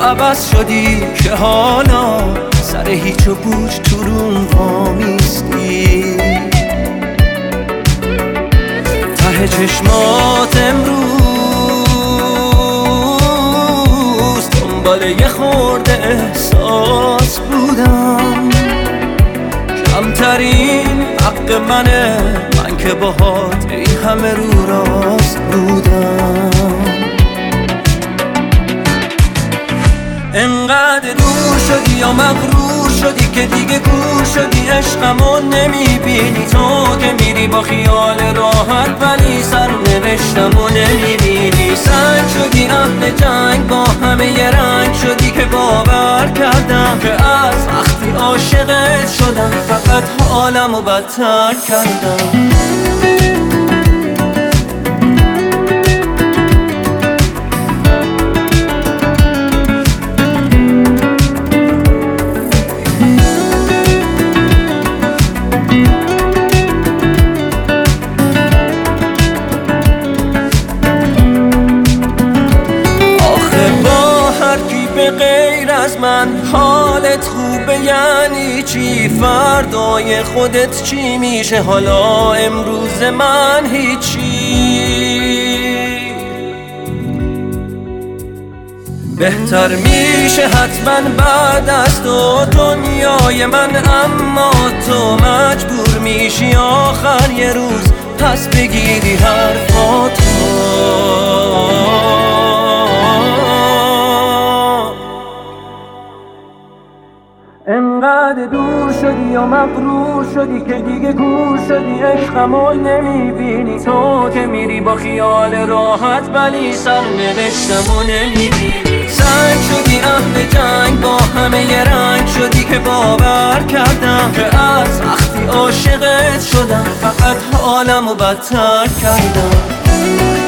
عوض شدی که حالا سر هیچ و پوچ تو روم وامیستی. ته چشمات امروز دنبال یه خورده احساس بودم. کمترین حق منه، من که باهات این همه رو راست بودم. انقدر دور شدی یا مغرور شدی که دیگه کور شدی، عشقمو نمیبینی. تو که میری با خیال راحت ولی سرنوشتمو نمیبینی. سنگ شدی اهل جنگ، با همه یه رنگ شدی که باور کردم که از وقتی عاشقت شدم فقط حالمو بدتر کردم. غیر از من حالت خوبه یعنی چی؟ فردای خودت چی میشه؟ حالا امروز من هیچی. بهتر میشه حتما بعد از تو دنیای من، اما تو مجبور میشی آخر یه روز پس بگیری حرفاتو. انقدر دور شدی یا مغرور شدی که دیگه کور شدی، عشقمو نمیبینی. تو که میری با خیال راحت ولی سرنوشتمو نمیبینی. سنگ شدی اهل جنگ، با همه یه رنگ شدی که باور کردم که از وقتی عاشقت شدم فقط حالمو بدتر کردم.